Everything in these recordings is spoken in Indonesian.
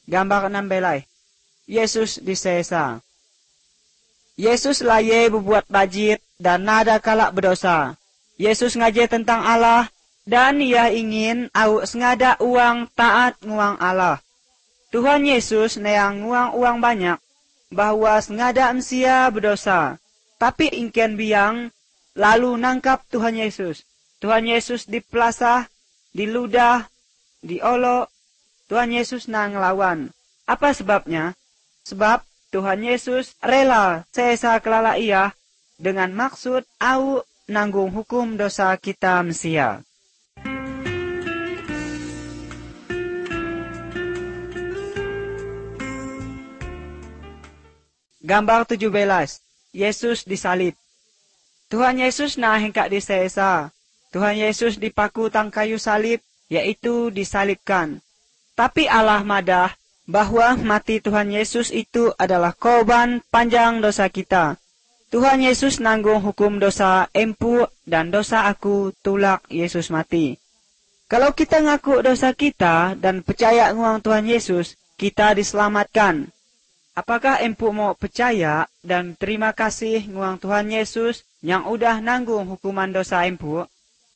Gambar 6 belai. Yesus disesa. Yesus laye berbuat bajit dan nada kalak berdosa. Yesus ngaje tentang Allah dan ia ingin au sengada uang taat nguang Allah. Tuhan Yesus neang nguang uang banyak bahwa sengada ensia berdosa. Tapi ingken biang lalu nangkap Tuhan Yesus. Tuhan Yesus dipelasah, diludah, diolok. Tuhan Yesus nang lawan. Apa sebabnya? Sebab Tuhan Yesus rela sesa kelala ia dengan maksud au nanggung hukum dosa kita mesia. Gambar 17. Yesus disalib. Tuhan Yesus nah hengkak disesa. Tuhan Yesus dipaku tang kayu salib, yaitu disalibkan. Tapi Allah madah bahwa mati Tuhan Yesus itu adalah korban panjang dosa kita. Tuhan Yesus nanggung hukum dosa empu dan dosa aku tulak Yesus mati. Kalau kita ngaku dosa kita dan percaya nguang Tuhan Yesus, kita diselamatkan. Apakah empu mau percaya dan terima kasih nguang Tuhan Yesus yang udah nanggung hukuman dosa empu?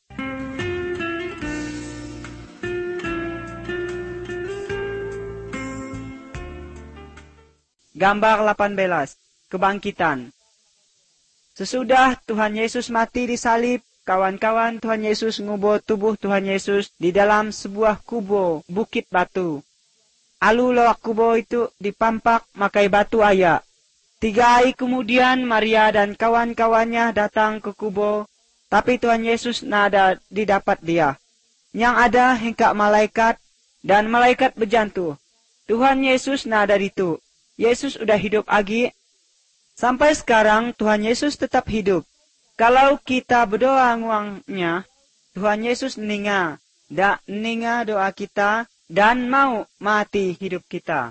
Gambar 18. Kebangkitan. Sesudah Tuhan Yesus mati disalib, kawan-kawan Tuhan Yesus ngubur tubuh Tuhan Yesus di dalam sebuah kubur bukit batu. Alu loak kubur itu dipampak makai batu ayak. 3 hari kemudian Maria dan kawan-kawannya datang ke kubur, tapi Tuhan Yesus nada didapat dia. Yang ada hingga malaikat dan malaikat berjantuh. Tuhan Yesus nada ditu. Yesus udah hidup lagi. Sampai sekarang Tuhan Yesus tetap hidup. Kalau kita berdoa nguangnya, Tuhan Yesus ninga. Dak ninga doa kita dan mau mati hidup kita.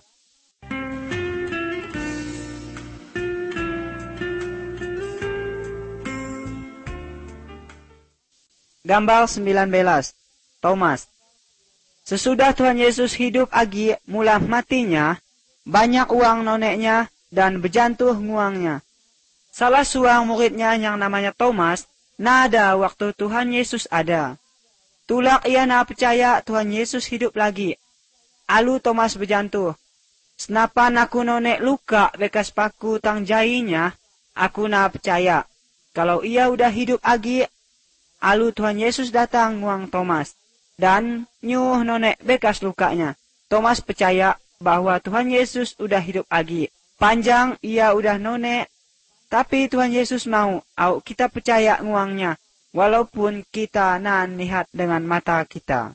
Gambar 19. Thomas. Sesudah Tuhan Yesus hidup lagi mula matinya, banyak uang noneknya dan berjantuh nguangnya. Salah seorang muridnya yang namanya Thomas, nada waktu Tuhan Yesus ada. Tulak ia na percaya Tuhan Yesus hidup lagi. Alu Thomas berjantuh. Senapan aku nonek luka bekas paku tang jainya, aku na percaya. Kalau ia udah hidup lagi, alu Tuhan Yesus datang nguang Thomas. Dan nyuh nonek bekas lukanya. Thomas percaya bahwa Tuhan Yesus udah hidup lagi. Panjang ia udah nonek, tapi Tuhan Yesus mau kita percaya nguangnya, walaupun kita nan lihat dengan mata kita.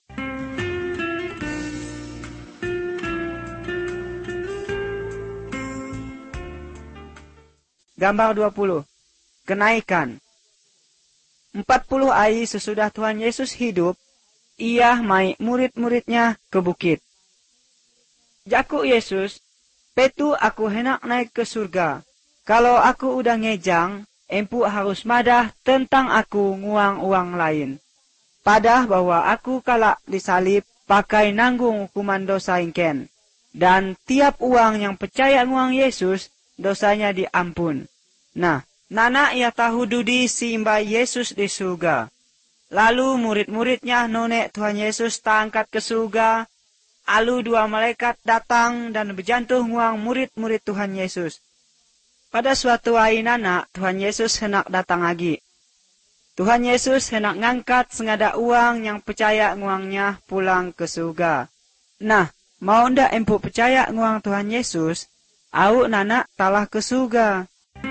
Gambar 20. Kenaikan. 40 hari sesudah Tuhan Yesus hidup, ia mai murid-muridnya ke bukit. Jaku Yesus, petu aku hendak naik ke surga. Kalau aku udah ngejang, empu harus madah tentang aku nguang uang lain. Padah bahwa aku kalak disalib pakai nanggung hukuman dosa ingken. Dan tiap uang yang percaya nguang Yesus, dosanya diampun. Nah, nana ia tahu dudi si imba Yesus di surga. Lalu murid-muridnya nonek Tuhan Yesus tangkat ke surga. Alu 2 malaikat datang dan berjantuh nguang murid-murid Tuhan Yesus. Pada suatu hari nana, Tuhan Yesus hendak datang lagi. Tuhan Yesus hendak ngangkat sengada uang yang percaya nguangnya pulang ke surga. Nah, mau ndak empu percaya nguang Tuhan Yesus, au nana talah ke surga.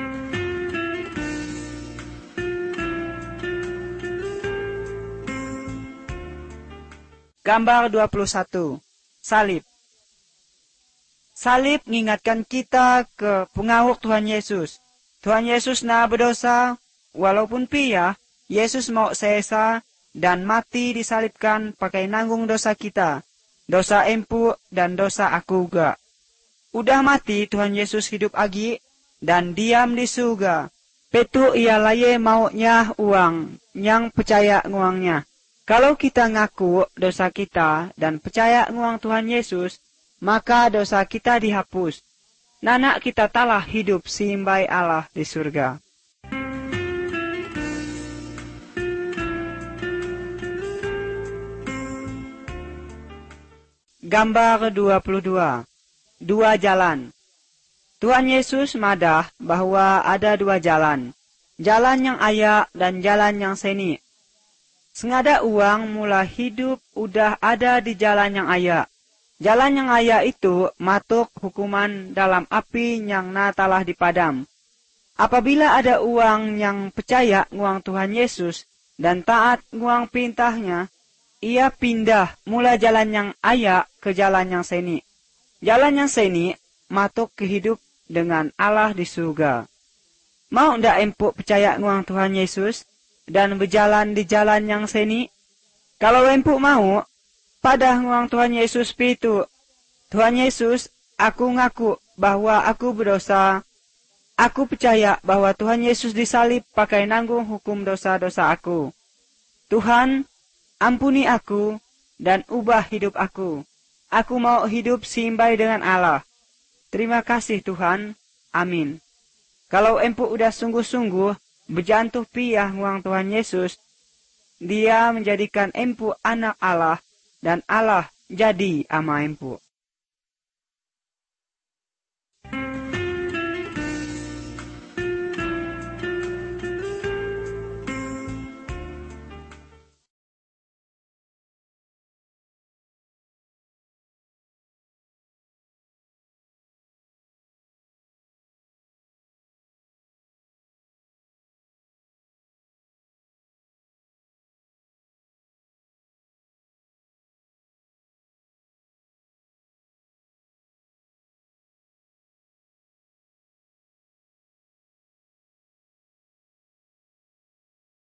Gambar 21. Salib. Salib mengingatkan kita ke pengaruh Tuhan Yesus. Tuhan Yesus na berdosa, walaupun pia, Yesus mau sesa dan mati disalibkan pakai nanggung dosa kita, dosa empu dan dosa aku juga. Udah mati Tuhan Yesus hidup lagi dan diam di surga. Petu ia laye maunya uang, yang percaya nguangnya. Kalau kita ngaku dosa kita dan percaya nguang Tuhan Yesus, maka dosa kita dihapus. Nana kita talah hidup simbai Allah di surga. Gambar 22. Dua jalan. Tuhan Yesus madah bahwa ada dua jalan. Jalan yang aya dan jalan yang seni. Sengada uang mula hidup udah ada di jalan yang aya. Jalan yang aya itu matuk hukuman dalam api yang natalah dipadam. Apabila ada uang yang percaya nguang Tuhan Yesus dan taat nguang perintahnya, ia pindah mula jalan yang aya ke jalan yang seni. Jalan yang seni matuk ke hidup dengan Allah di surga. Mau ndak empuk percaya nguang Tuhan Yesus dan berjalan di jalan yang seni? Kalau empuk mau, pada nguang Tuhan Yesus pitu. Tuhan Yesus, aku ngaku bahwa aku berdosa. Aku percaya bahwa Tuhan Yesus disalib pakai nanggung hukum dosa-dosa aku. Tuhan, ampuni aku dan ubah hidup aku. Aku mau hidup simbai dengan Allah. Terima kasih Tuhan. Amin. Kalau empuk udah sungguh-sungguh berjantuh piah nguang Tuhan Yesus, Dia menjadikan empuk anak Allah dan Allah jadi ama empuk.